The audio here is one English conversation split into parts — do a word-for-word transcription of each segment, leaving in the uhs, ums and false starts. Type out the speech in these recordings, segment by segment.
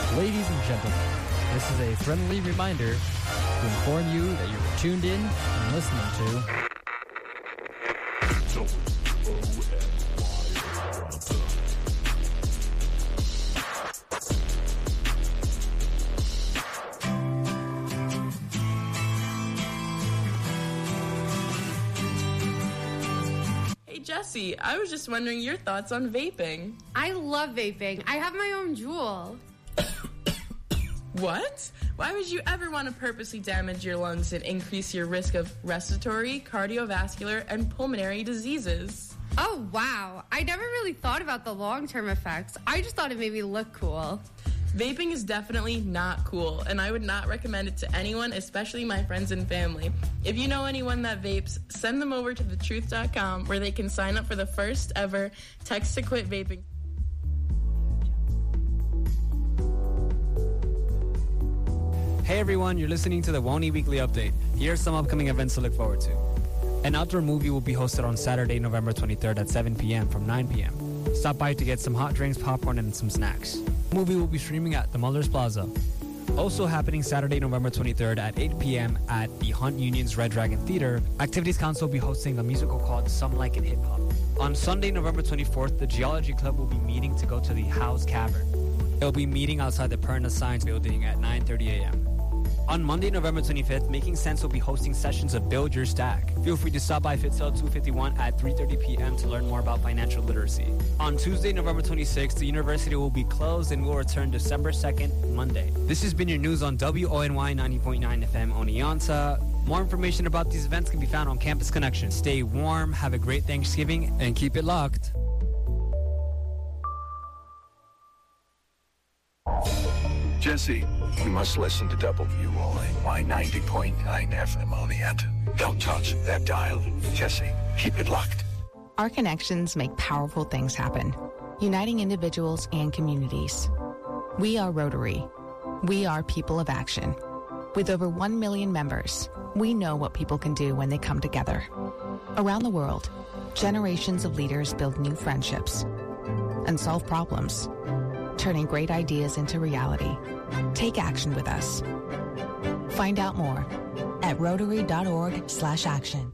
Ladies and gentlemen, this is a friendly reminder to inform you that you are tuned in and listening to Jesse, I was just wondering your thoughts on vaping. I love vaping. I have my own Juul. What? Why would you ever want to purposely damage your lungs and increase your risk of respiratory, cardiovascular, and pulmonary diseases? Oh, wow. I never really thought about the long-term effects. I just thought it made me look cool. Vaping is definitely not cool, and I would not recommend it to anyone, especially my friends and family. If you know anyone that vapes, send them over to the truth dot com where they can sign up for the first ever Text to Quit Vaping. Hey everyone, you're listening to the Woney Weekly Update. Here are some upcoming events to look forward to. An outdoor movie will be hosted on Saturday, November twenty-third at seven p.m. from nine p.m. Stop by to get some hot drinks, popcorn, and some snacks. The movie will be streaming at the Mullers Plaza. Also happening Saturday, November twenty-third at eight p.m. at the Hunt Union's Red Dragon Theater, Activities Council will be hosting a musical called Some Like It Hip Hop. On Sunday, November twenty-fourth, the Geology Club will be meeting to go to the House Cavern. They'll be meeting outside the Perna Science Building at nine thirty a.m. On Monday, November twenty-fifth, Making Sense will be hosting sessions of Build Your Stack. Feel free to stop by Fitzell two fifty-one at three thirty p.m. to learn more about financial literacy. On Tuesday, November twenty-sixth, the university will be closed and will return December second, Monday. This has been your news on W O N Y ninety point nine F M Oneonta. More information about these events can be found on Campus Connection. Stay warm, have a great Thanksgiving, and keep it locked. Jesse, you must listen to W O N Y ninety point nine F M Oneonta. Don't touch that dial. Jesse, keep it locked. Our connections make powerful things happen, uniting individuals and communities. We are Rotary. We are people of action. With over one million members, we know what people can do when they come together. Around the world, generations of leaders build new friendships and solve problems, turning great ideas into reality. Take action with us. Find out more at rotary.org slash action.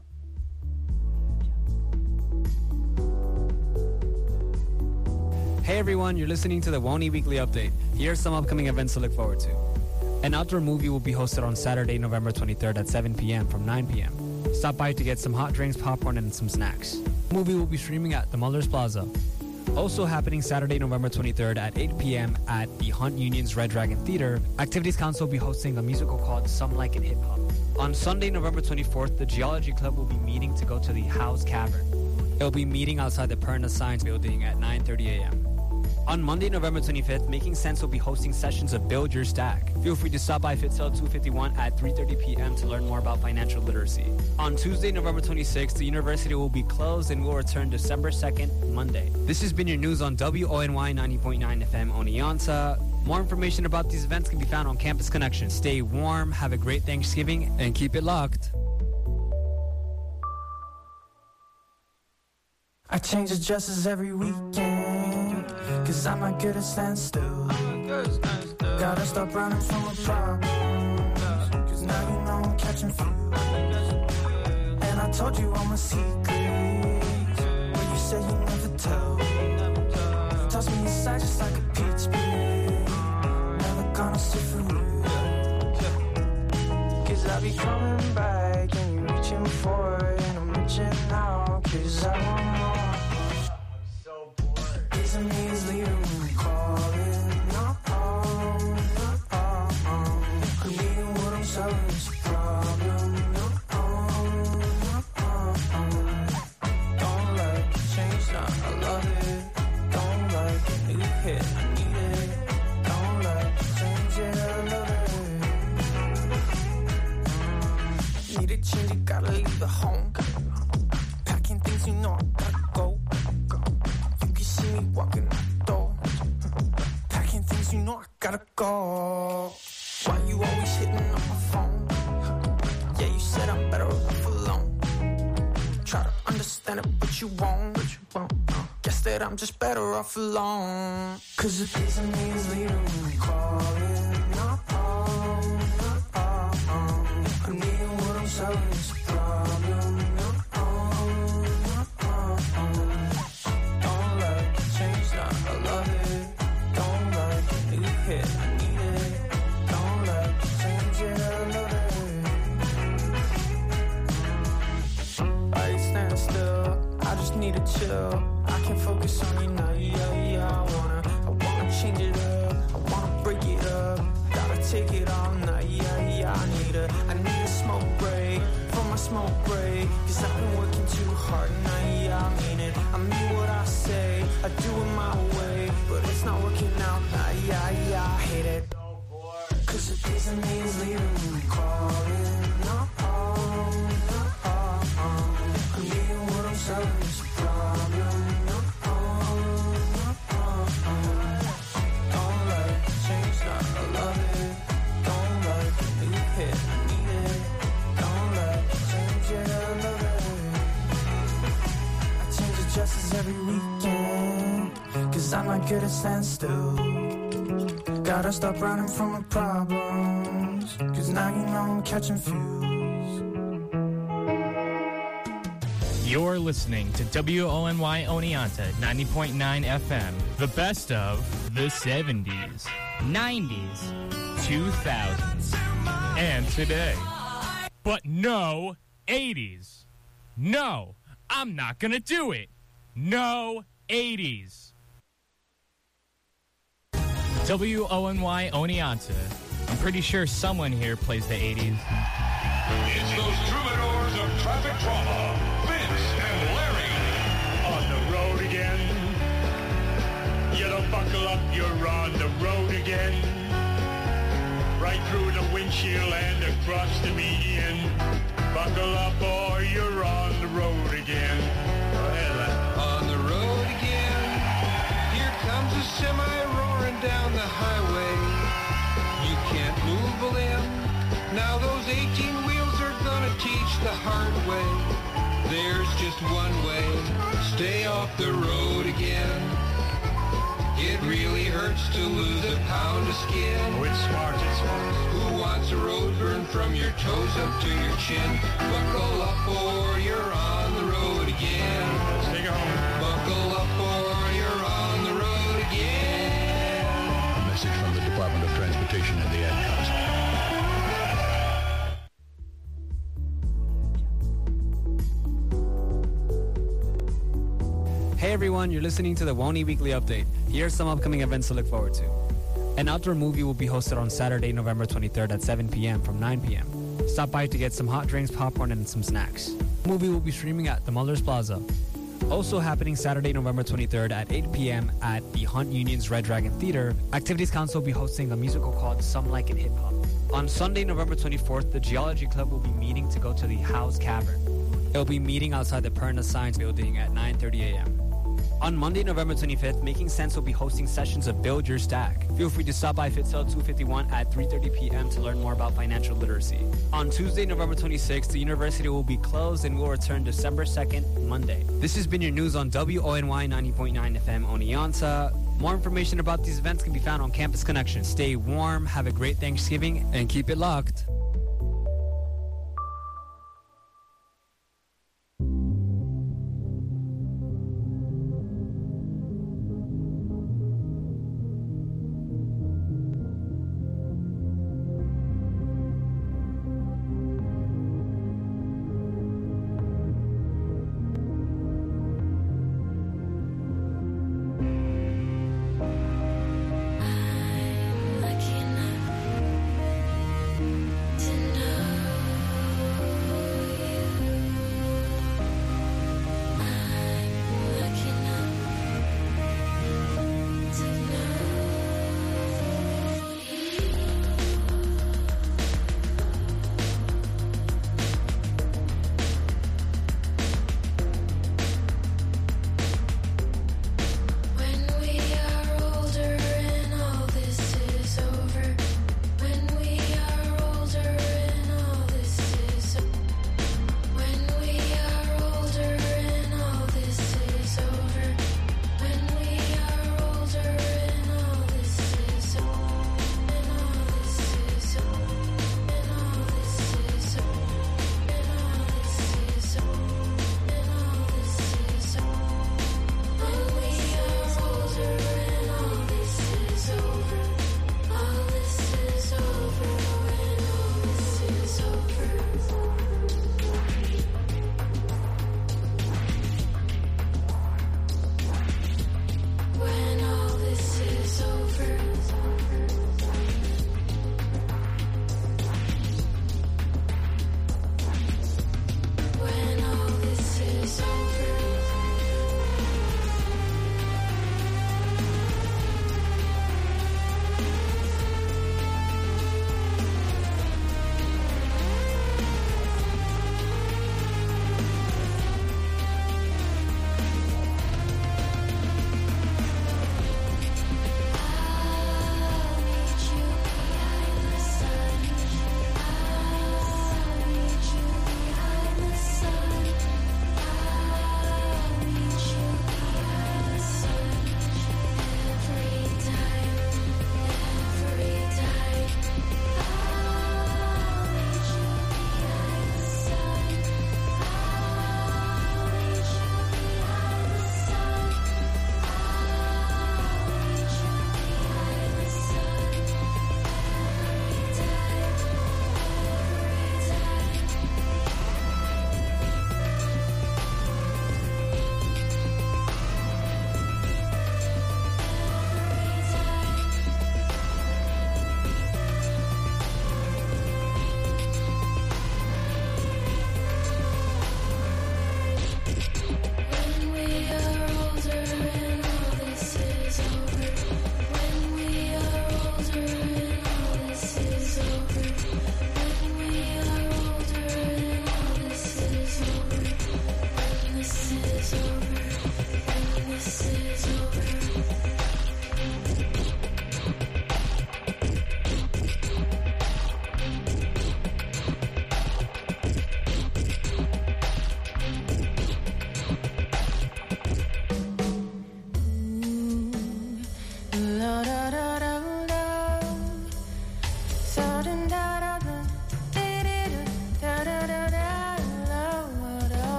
Hey everyone, you're listening to the Woney Weekly Update. Here are some upcoming events to look forward to. An outdoor movie will be hosted on Saturday, November twenty-third at seven p.m. from nine p.m. Stop by to get some hot drinks, popcorn, and some snacks. The movie will be streaming at the Mullers Plaza. Also happening Saturday, November twenty-third at eight p.m. at the Hunt Union's Red Dragon Theater, Activities Council will be hosting a musical called Some Like It Hip Hop. On Sunday, November twenty-fourth, the Geology Club will be meeting to go to the House Cavern. They'll be meeting outside the Perna Science Building at nine thirty a.m. On Monday, November twenty-fifth, Making Sense will be hosting sessions of Build Your Stack. Feel free to stop by Fitzell two fifty-one at three thirty p.m. to learn more about financial literacy. On Tuesday, November twenty-sixth, the university will be closed and will return December second, Monday. This has been your news on W O N Y ninety point nine F M Oneonta. More information about these events can be found on Campus Connection. Stay warm, have a great Thanksgiving, and keep it locked. I change addresses every weekend, cause I'm not good at standing still. Gotta stop running from my problems, cause now you know I'm catching fuel. And I told you all my secrets, but you said you never tell. Toss me aside just like a peach pit, never gonna sit for you. Cause I'll be coming back and you're reaching for it, and I'm reaching out, cause I want more. Isn't easily when I'm calling, no, no, no. Creating what I'm selling is a problem, no, no, no. Don't like it, change, nah, I love it. Don't like it, new hit, I need it. Don't like it, change, yeah, I love it. Need a change, you gotta leave the home. Packing things, you know I gotta go. See me walking out the door, packing things, you know I gotta go. Why you always hitting on my phone? Yeah, you said I'm better off alone. Try to understand it, but you won't. But you won't. Uh, guess that I'm just better off alone. Cause it isn't me is leaving when I'm calling. No, oh, no, oh, oh. I need what I'm selling is a problem. No, oh, no, oh, oh. Don't like the change, nah, I love it. Don't like the new hit, I need it. Don't like the change, yeah, I love it. I stand still, I just need to chill. I can't focus on you now, yeah, yeah, I wanna, I wanna change it up, I wanna break it up, gotta take it all night, yeah, yeah, I need a, I need a smoke break, for my smoke break, cause I've been working too hard, now, yeah, I mean it, I mean what I say, I do it my way, but it's not working out, now, yeah, yeah, I hate it, cause it isn't me, it's leaving when I'm calling, no, oh, no, oh, oh, I need what I'm selling is a problem. Every weekend, cause I'm not good at stand still. Gotta stop running from my problems, cause now you know I'm catching fuse. You're listening to W O N Y Oneonta ninety point nine F M, the best of the seventies, nineties, two thousands, and today. But no eighties. No, I'm not gonna do it. No eighties. W O N Y Oneonta. I'm pretty sure someone here plays the eighties. It's those troubadours of traffic drama, Vince and Larry. On the road again. You don't buckle up, you're on the road again. Right through the windshield and across the median. Buckle up or you're on the road again. Go ahead, Larry. On the road again, here comes a semi roaring down the highway. You can't move a limb. Now those eighteen wheels are gonna teach the hard way. There's just one way, stay off the road again. It really hurts to lose a pound of skin. Oh, it's smart, it's smart. Who wants a road burn from your toes up to your chin? Buckle up or you're on the road again. Let's take it home. Buckle up or you're on the road again. A message from the Department of Transportation and the Ad Council. Hey everyone, you're listening to the Woney Weekly Update. Here's some upcoming events to look forward to. An outdoor movie will be hosted on Saturday, November twenty-third at seven p.m. from nine p.m. Stop by to get some hot drinks, popcorn, and some snacks. The movie will be streaming at the Mullers Plaza. Also happening Saturday, November twenty-third at eight p.m. at the Hunt Union's Red Dragon Theater, Activities Council will be hosting a musical called Some Like It Hip Hop. On Sunday, November twenty-fourth, the Geology Club will be meeting to go to the House Cavern. It will be meeting outside the Perna Science Building at nine thirty a.m. On Monday, November twenty-fifth, Making Sense will be hosting sessions of Build Your Stack. Feel free to stop by Fitzell two fifty-one at three thirty p.m. to learn more about financial literacy. On Tuesday, November twenty-sixth, the university will be closed and will return December second, Monday. This has been your news on W O N Y ninety point nine F M Oneonta. More information about these events can be found on Campus Connection. Stay warm, have a great Thanksgiving, and keep it locked.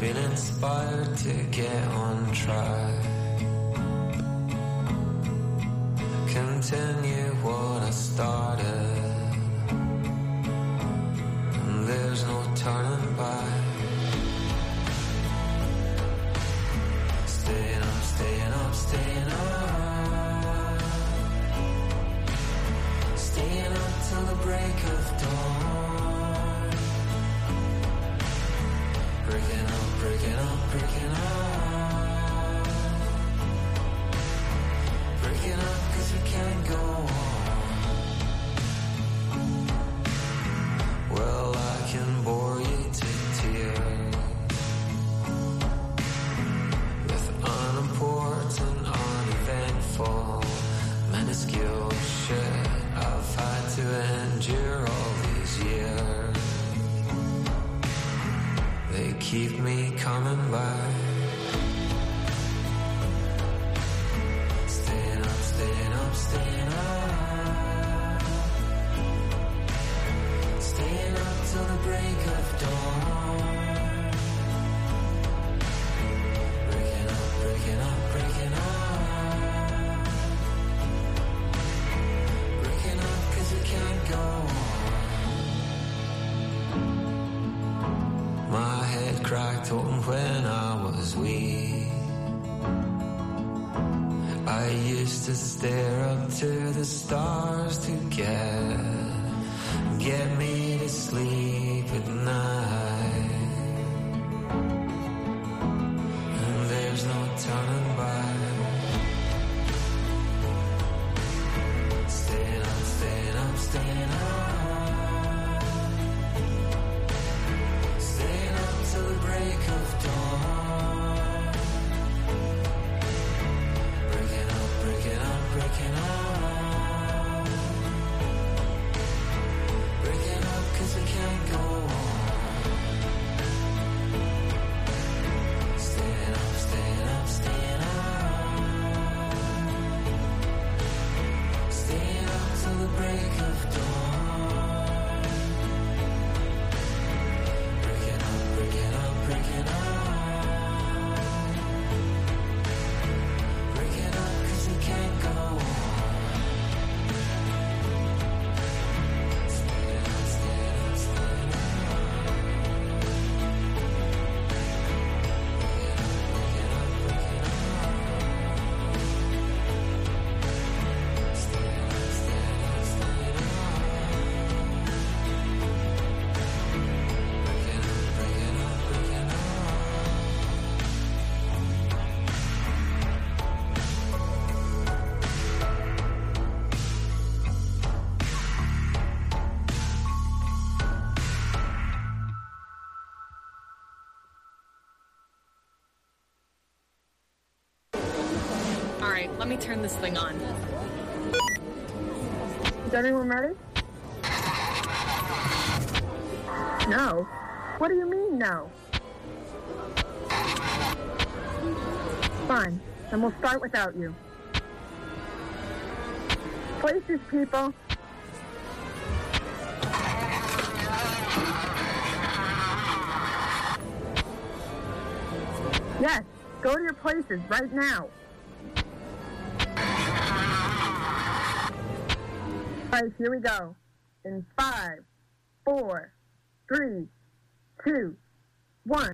been inspired to get on track. Continue what I started, and there's no turning back. Staying up, staying up, staying up, staying up till the break of dawn. Breaking up, breaking up, breaking up, breaking up 'cause we can't go on. Well, I can bore you to tears with unimportant, uneventful, minuscule shit I've had to endure all these years. They keep me coming back. Staying up, staying up, staying up, staying up till the break of dawn. Breaking up, breaking up, breaking up, breaking up 'cause we can't go on. My head cracked open when I was weak. I used to stare up to the stars to get, get me to sleep at night. And there's no turning back. Staying up, staying up, staying up, staying up till the break of dawn. Breaking up, breaking up, breaking up, breaking up 'cause we can't go on. Staying up, staying up, staying up, staying up till the break of dawn. Breaking up, breaking up, breaking up, breaking up 'cause we can't go on. Staying up, staying up, staying up, breaking up, breaking up, staying up, staying up, staying up, breaking up, breaking up, breaking up. All right, let me turn this thing on. Is everyone ready? No. What do you mean, no? Fine. Then we'll start without you. Places, people. Yes, go to your places right now. All right, here we go. In five, four, three, two, one.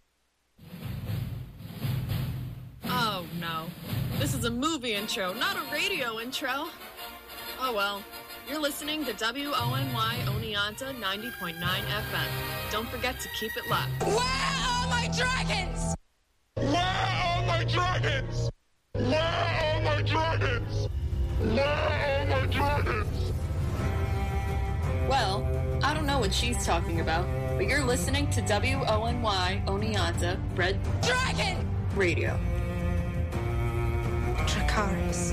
Oh, no. This is a movie intro, not a radio intro. Oh, well. You're listening to W O N Y Oneonta ninety point nine F M. Don't forget to keep it locked. Where are my dragons? Where are my dragons? Where are my dragons? Where are my dragons? Well, I don't know what she's talking about, but you're listening to W O N Y Oneonta Red Dragon Radio. Dracarys.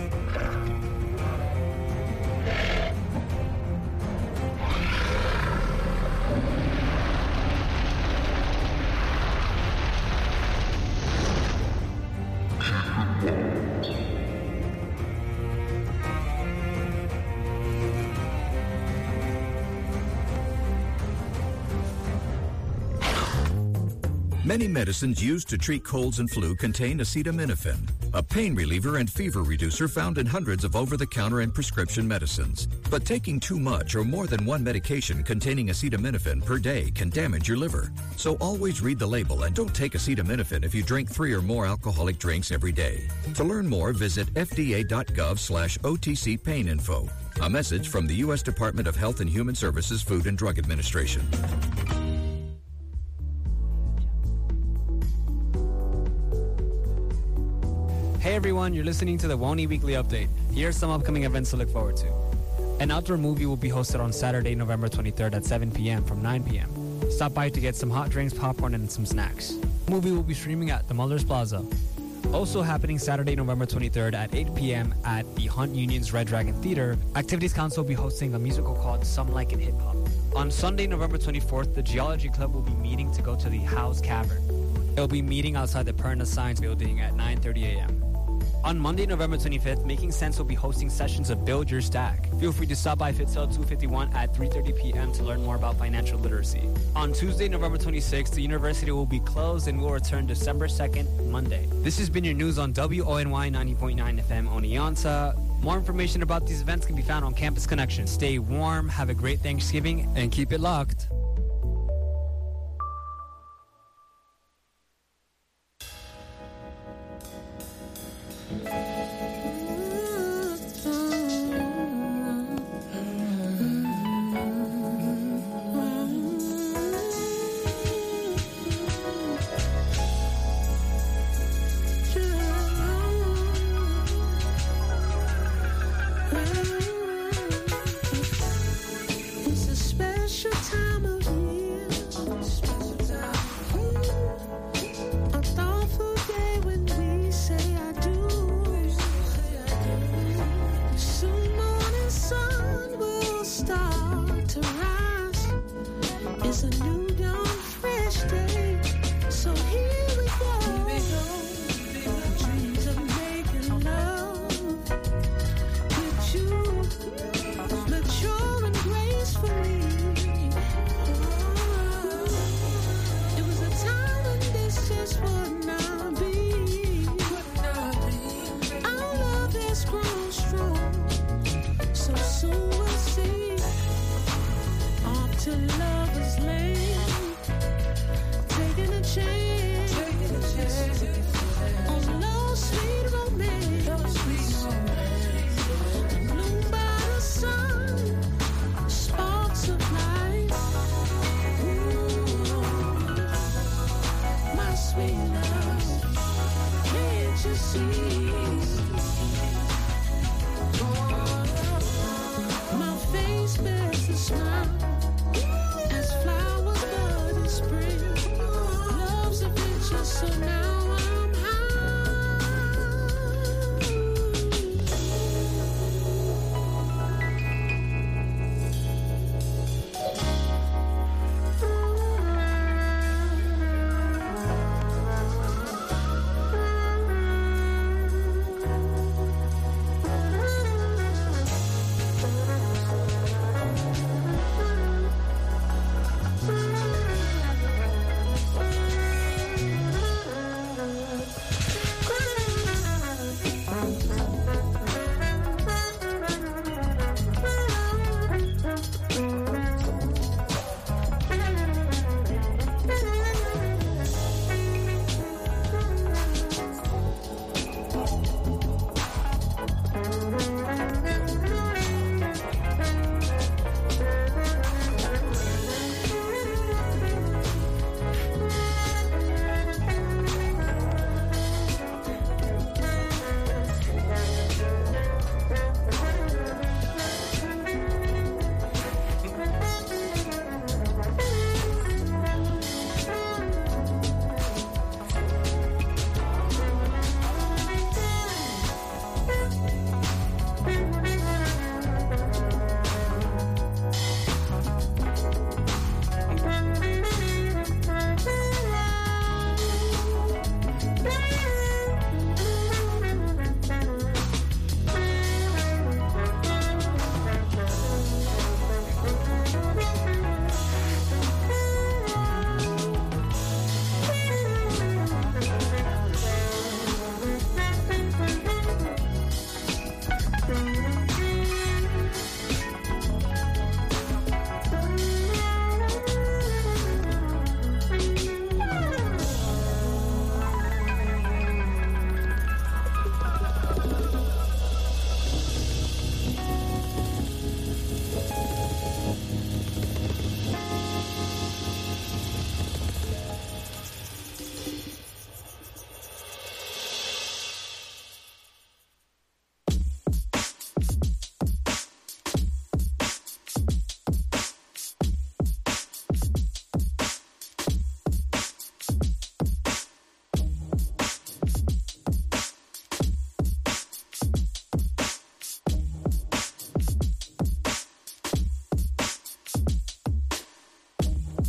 Many medicines used to treat colds and flu contain acetaminophen, a pain reliever and fever reducer found in hundreds of over-the-counter and prescription medicines. But taking too much or more than one medication containing acetaminophen per day can damage your liver. So always read the label and don't take acetaminophen if you drink three or more alcoholic drinks every day. To learn more, visit fda.gov slash OTC pain info. A message from the U S Department of Health and Human Services Food and Drug Administration. Hey everyone, you're listening to the Woney Weekly Update. Here are some upcoming events to look forward to. An outdoor movie will be hosted on Saturday, November twenty-third at seven p.m. from nine p.m. Stop by to get some hot drinks, popcorn, and some snacks. The movie will be streaming at the Mullers Plaza. Also happening Saturday, November twenty-third at eight p.m. at the Hunt Union's Red Dragon Theater, Activities Council will be hosting a musical called Some Like It Hip Hop. On Sunday, November twenty-fourth, the Geology Club will be meeting to go to the House Cavern. They'll be meeting outside the Perna Science Building at nine thirty a.m. On Monday, November twenty-fifth, Making Sense will be hosting sessions of Build Your Stack. Feel free to stop by Fitzell two fifty-one at three thirty p.m. to learn more about financial literacy. On Tuesday, November twenty-sixth, the university will be closed and will return December second, Monday. This has been your news on W O N Y ninety point nine F M Oneonta. More information about these events can be found on Campus Connection. Stay warm, have a great Thanksgiving, and keep it locked. It's a special time of year, a thoughtful day when we say I do. Soon morning sun will start to rise. It's a new dawn, fresh day. So here we go. Dreams of making love with you, mature and gracefully. It was a time when this just would not be. Our love has grown strong, so soon we'll see. Off to lovers' lane.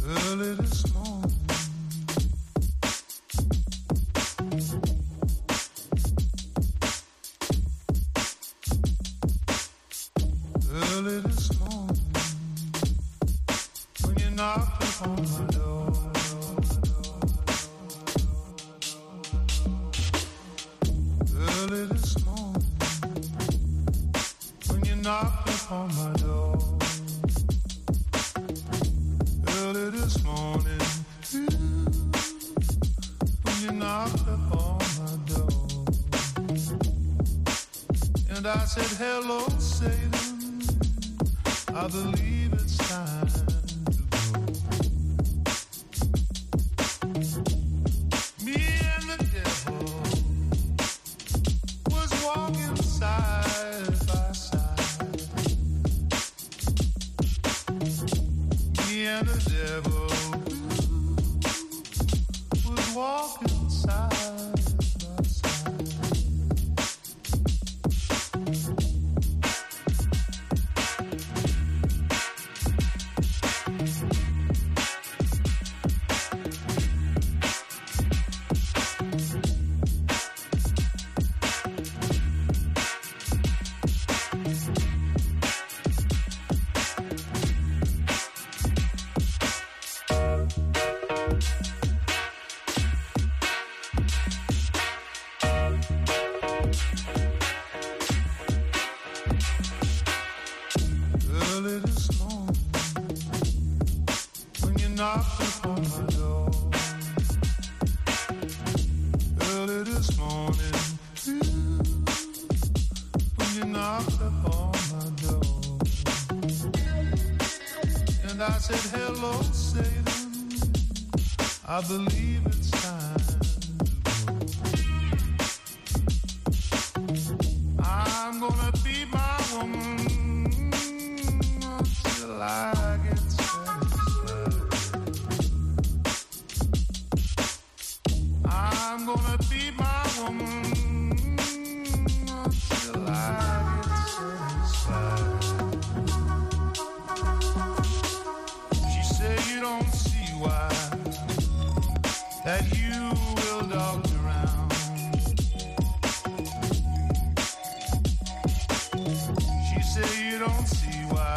Early this morning, early this morning, when you knocked upon my door, early this morning, when you knocked upon my door. Early this morning, ooh, when you knocked upon my door, and I said, hello, Satan, I believe it's time to go. Me and the devil was walking side by side. Me and the devil was walking side by side. Early this morning, when you knocked upon my door. Early this morning, ooh, when you knocked upon my door. And I said, hello, Satan, I believe it's time to go. I'm gonna be my woman till I get satisfied. I'm gonna be my woman till I get satisfied. She said you don't see why that you will dog me around. She said you don't see why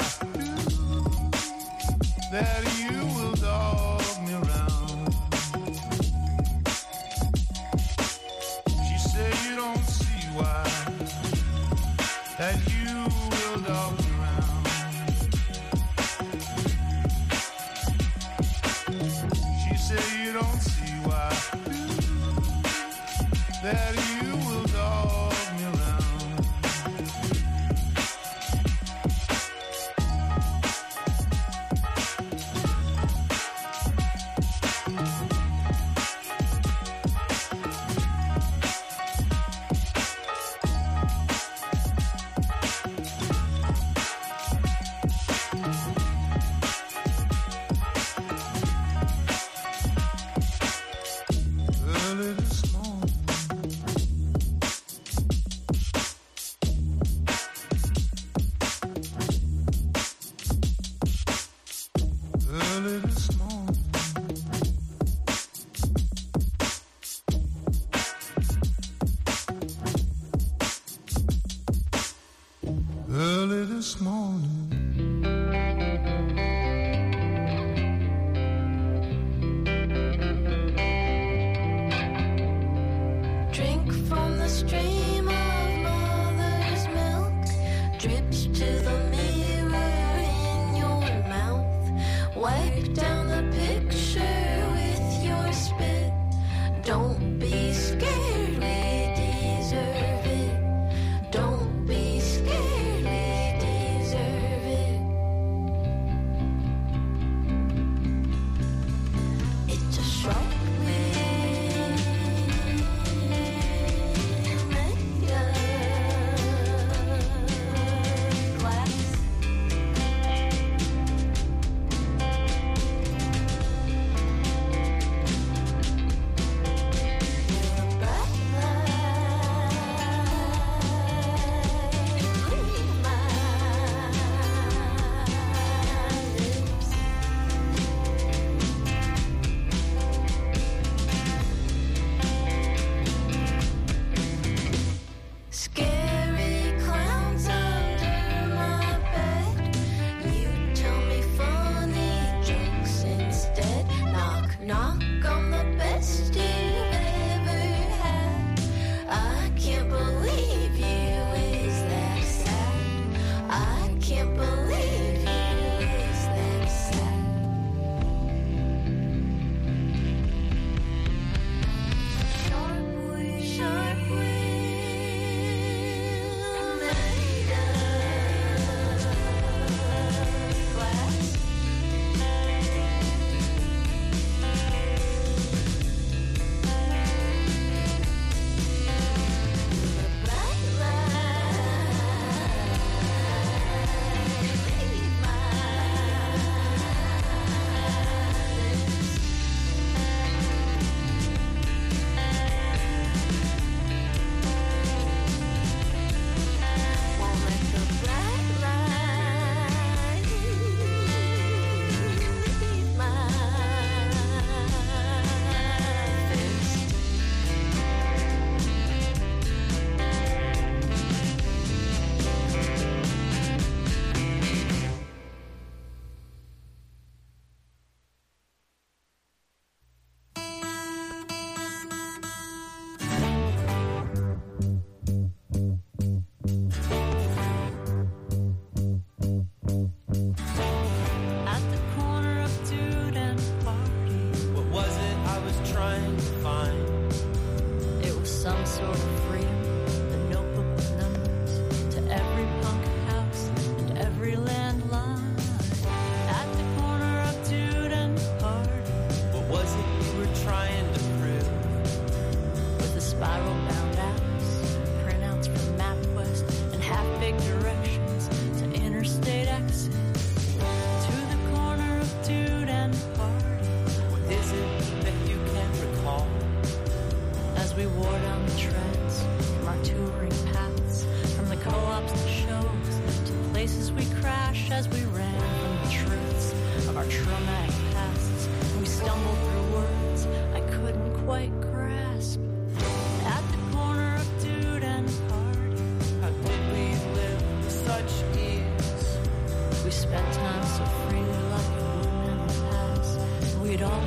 that you will dog me around. She said you don't see why that you will dog me around. She said you don't see why that you will dog me around.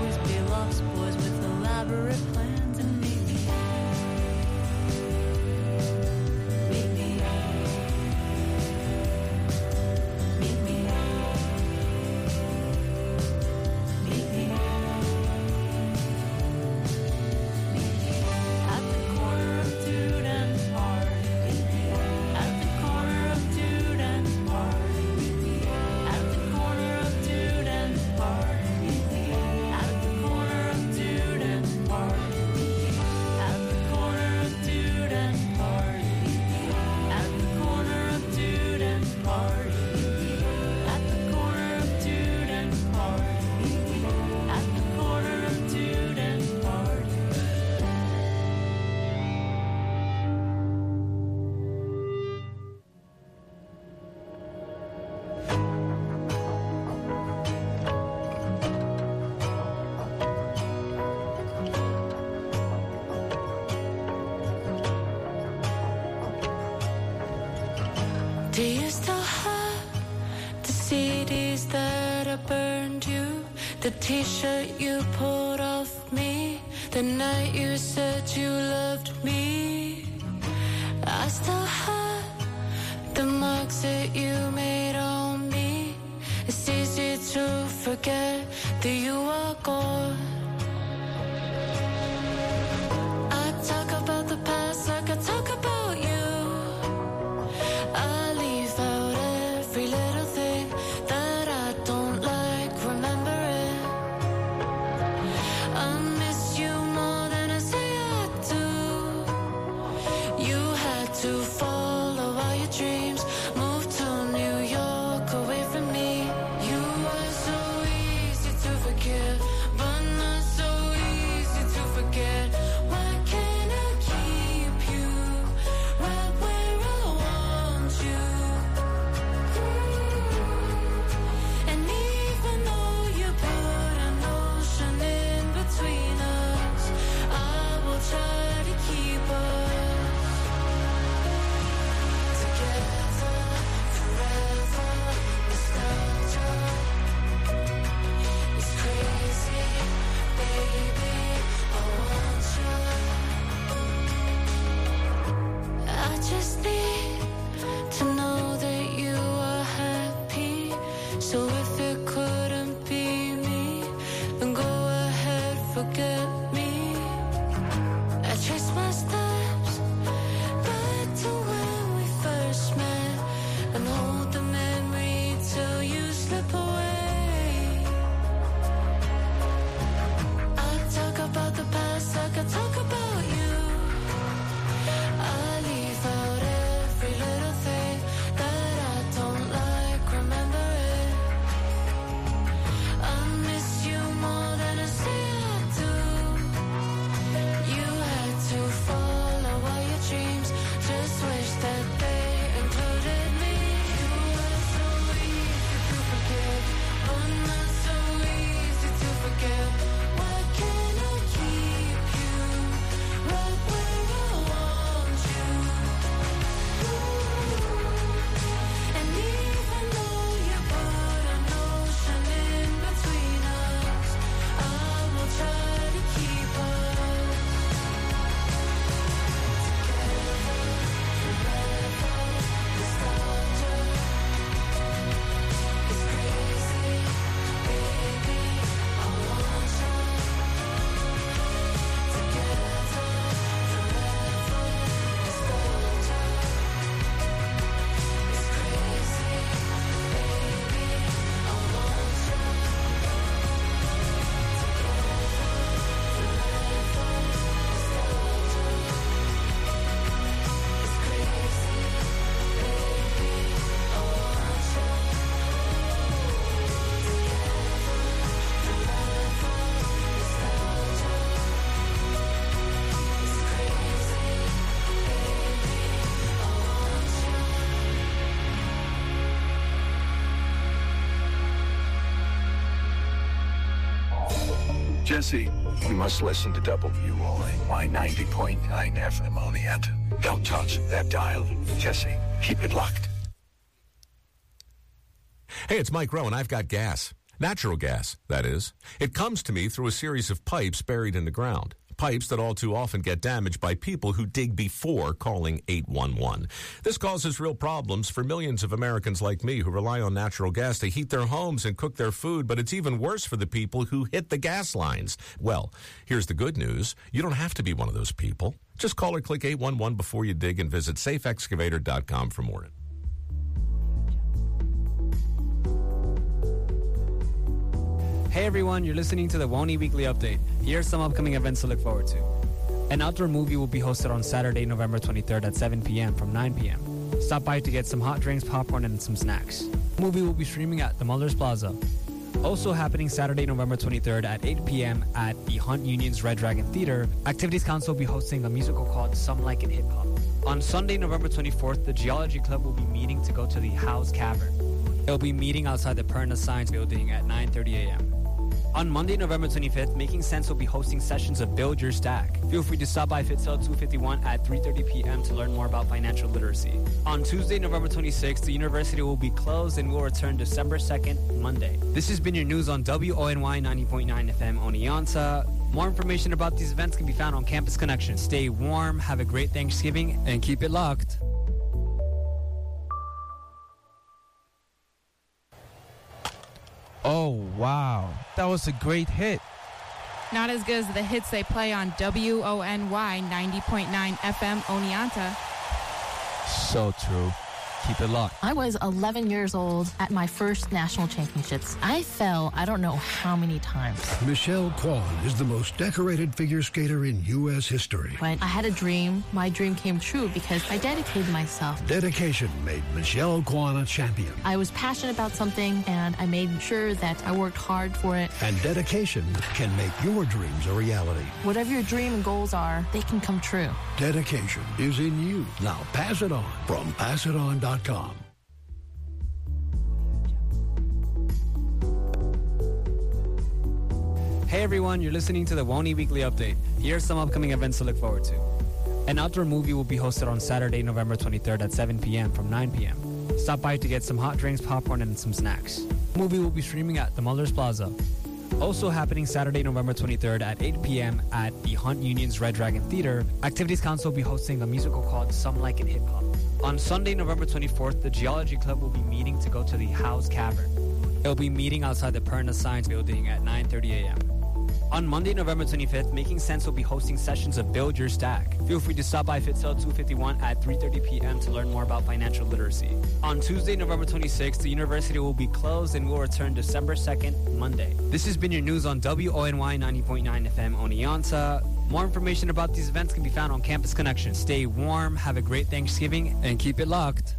always be lost boys with elaborate plans and meet me. Meet me. Meet me. Meet me. Meet me. At the corner of Dude and Park. At the corner of Dude and Park. At the corner of Dude and Park. At the corner of Dude and Park. At the corner of Dude and Park. At the corner of Dude and Park. At the corner of Dude and Park. At the corner of Dude and Park. Do you still have the C Ds that I burned you? The t-shirt you pulled off me the night you said you loved me? I still have the marks that you made on me. It's easy to forget that you are gone. I talk about the past like I talk about you. I leave out every little thing that I don't like, remember it. I miss you more than I say I do. You had to follow all your dreams, move to New York away from me. You were so easy to forgive, but not so easy to forget. Why can't I keep you right where I want you? And even though you put an ocean in between us, I will try to keep us together forever. Nostalgia is crazy, baby. I want you. I just need to know that you are happy. So if it couldn't be me, then go ahead, forget me. I trace my steps back to when we first met and hold the memory till you slip away. I talk about the past like I talk about you. I leave out every little thing that I don't like, remember it. I miss you more than I say I do. You had to follow all your dreams, just wish that they included me. You were so easy to forgive, but not so easy to forget. Why can't I keep you right where I want you? And even though you put an ocean in between us, I will try to keep us together forever. Nostalgia is crazy, baby. I want you. Together forever. Nostalgia is crazy, baby. I want you. Jesse, you must listen to W O N Y ninety point nine F M on the end. Don't touch that dial. Jesse, keep it locked. Hey, it's Mike Rowe, and I've got gas. Natural gas, that is. It comes to me through a series of pipes buried in the ground. Pipes that all too often get damaged by people who dig before calling eight one one. This causes real problems for millions of Americans like me who rely on natural gas to heat their homes and cook their food, but it's even worse for the people who hit the gas lines. Well, here's the good news. You don't have to be one of those people. Just call or click eight one one before you dig and visit safe excavator dot com for more. Hey everyone, you're listening to the Woney Weekly Update. Here are some upcoming events to look forward to. An outdoor movie will be hosted on Saturday, November twenty-third at seven p.m. from nine p.m. Stop by to get some hot drinks, popcorn, and some snacks. The movie will be streaming at the Mullers Plaza. Also happening Saturday, November twenty-third at eight p.m. at the Hunt Union's Red Dragon Theater, Activities Council will be hosting a musical called Some Like It Hip Hop. On Sunday, November twenty-fourth, the Geology Club will be meeting to go to the House Cavern. They'll be meeting outside the Perna Science Building at nine thirty a.m. On Monday, November twenty-fifth, Making Sense will be hosting sessions of Build Your Stack. Feel free to stop by Fitzell two fifty-one at three thirty p.m. to learn more about financial literacy. On Tuesday, November twenty-sixth, the university will be closed and will return December second, Monday. This has been your news on W O N Y ninety point nine F M Oneonta. More information about these events can be found on Campus Connection. Stay warm, have a great Thanksgiving, and keep it locked. Oh, wow. That was a great hit. Not as good as the hits they play on W O N Y ninety point nine F M Oneonta. So true. Keep it locked. I was eleven years old at my first national championships. I fell I don't know how many times. Michelle Kwan is the most decorated figure skater in U S history. When I had a dream, my dream came true because I dedicated myself. Dedication made Michelle Kwan a champion. I was passionate about something, and I made sure that I worked hard for it. And dedication can make your dreams a reality. Whatever your dream and goals are, they can come true. Dedication is in you. Now pass it on from pass it on dot com. Hey everyone, you're listening to the Woney Weekly Update. Here are some upcoming events to look forward to. An outdoor movie will be hosted on Saturday, November twenty-third at seven p.m. from nine p.m. Stop by to get some hot drinks, popcorn, and some snacks. The movie will be streaming at the Mullers Plaza. Also happening Saturday, November twenty-third at eight p.m. at the Hunt Union's Red Dragon Theater, Activities Council will be hosting a musical called Some Like It Hip Hop. On Sunday, November twenty-fourth, the Geology Club will be meeting to go to the House Cavern. They'll be meeting outside the Perna Science Building at nine thirty a.m. On Monday, November twenty-fifth, Making Sense will be hosting sessions of Build Your Stack. Feel free to stop by Fitzell two fifty-one at three thirty p.m. to learn more about financial literacy. On Tuesday, November twenty-sixth, the university will be closed and will return December second, Monday. This has been your news on W O N Y ninety point nine F M Oneonta. More information about these events can be found on Campus Connection. Stay warm, have a great Thanksgiving, and keep it locked.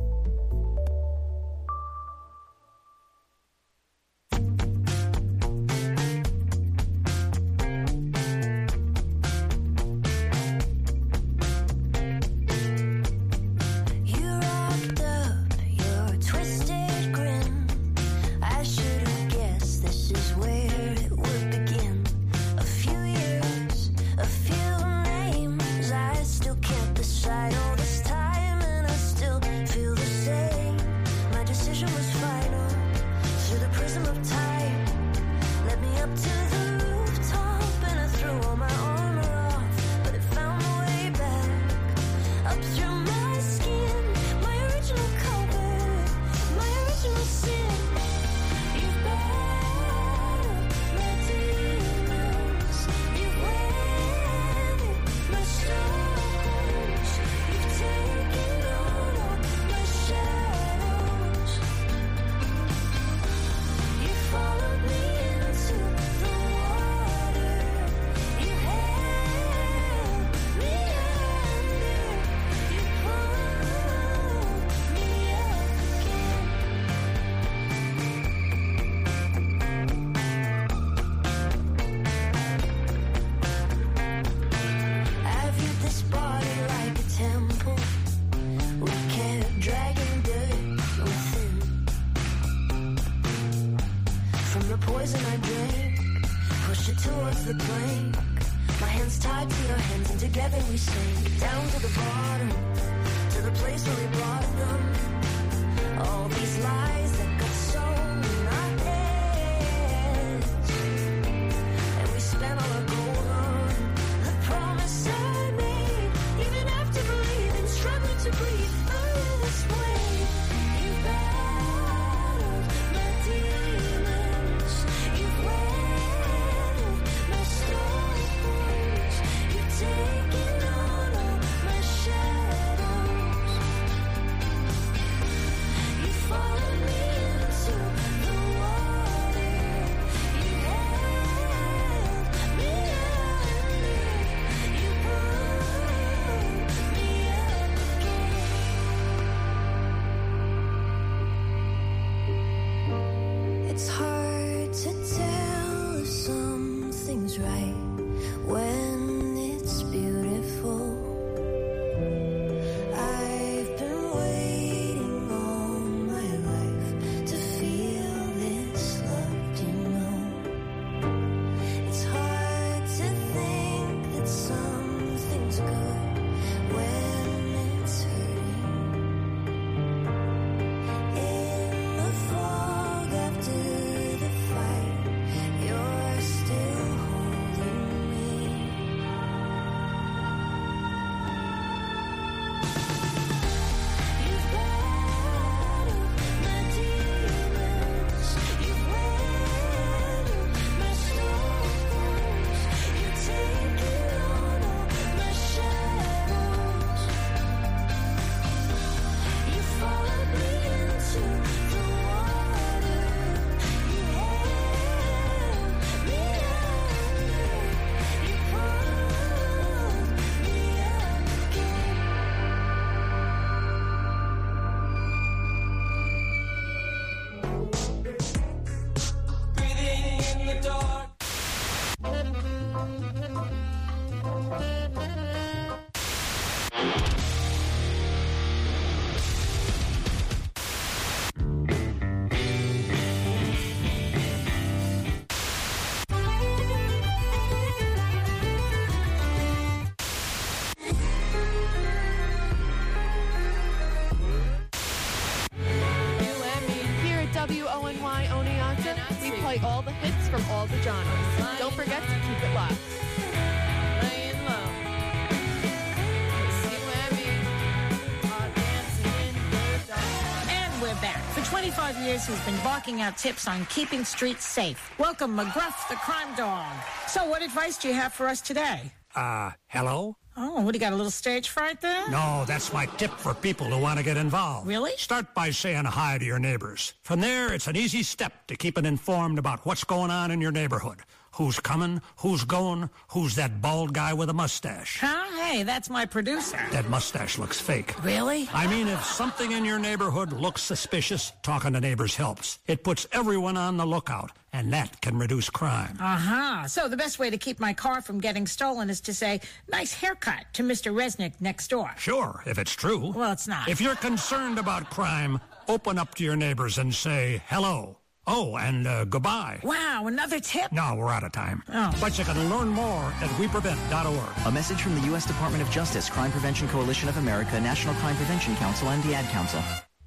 years, he's been barking out tips on keeping streets safe. Welcome, McGruff, the crime dog. So what advice do you have for us today? Uh, hello? Oh, what, do you got a little stage fright there? No, that's my tip for people who want to get involved. Really? Start by saying hi to your neighbors. From there, it's an easy step to keeping informed about what's going on in your neighborhood. Who's coming, who's going, who's that bald guy with a mustache. Huh? Hey, that's my producer. That mustache looks fake. Really? I mean, if something in your neighborhood looks suspicious, talking to neighbors helps. It puts everyone on the lookout, and that can reduce crime. Uh-huh. So the best way to keep my car from getting stolen is to say, nice haircut to Mister Resnick next door. Sure, if it's true. Well, it's not. If you're concerned about crime, open up to your neighbors and say hello. Oh, and uh, goodbye. Wow, another tip? No, we're out of time. Oh. But you can learn more at we prevent dot org. A message from the U S Department of Justice, Crime Prevention Coalition of America, National Crime Prevention Council, and the Ad Council.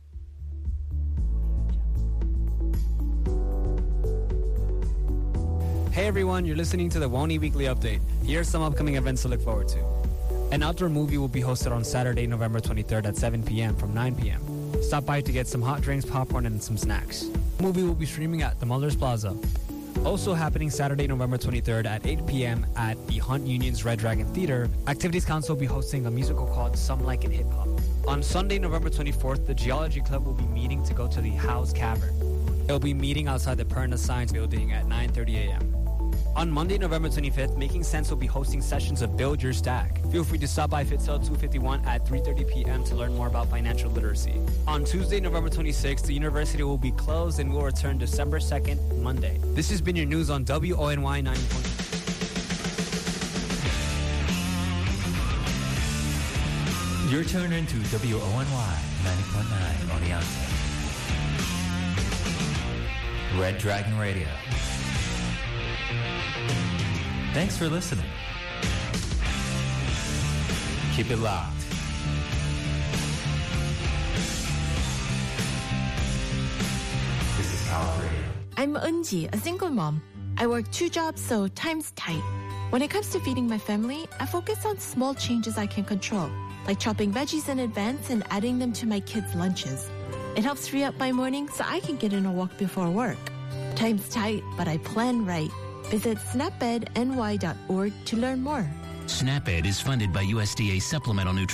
Hey everyone, you're listening to the Woney Weekly Update. Here's some upcoming events to look forward to. An outdoor movie will be hosted on Saturday, November twenty-third at seven p.m. from nine p.m. Stop by to get some hot drinks, popcorn, and some snacks. The movie will be streaming at the Mullers Plaza. Also happening Saturday, November twenty-third at eight p.m. at the Hunt Union's Red Dragon Theater, Activities Council will be hosting a musical called Some Like It Hip Hop. On Sunday, November twenty-fourth, the Geology Club will be meeting to go to the House Cavern. They'll be meeting outside the Perna Science Building at nine thirty a.m. On Monday, November twenty-fifth, Making Sense will be hosting sessions of Build Your Stack. Feel free to stop by Fitzell two fifty-one at three thirty p.m. to learn more about financial literacy. On Tuesday, November twenty-sixth, the university will be closed and will return December second, Monday. This has been your news on W O N Y ninety point nine. You're tuned into W O N Y ninety point nine Oneonta. Red Dragon Radio. Thanks for listening. Keep it locked. This is Power Radio. I'm Eunji, a single mom. I work two jobs, so time's tight. When it comes to feeding my family, I focus on small changes I can control, like chopping veggies in advance and adding them to my kids' lunches. It helps free up my morning so I can get in a walk before work. Time's tight, but I plan right. Visit snap ed n y dot org to learn more. SNAP-Ed is funded by U S D A Supplemental Nutrition.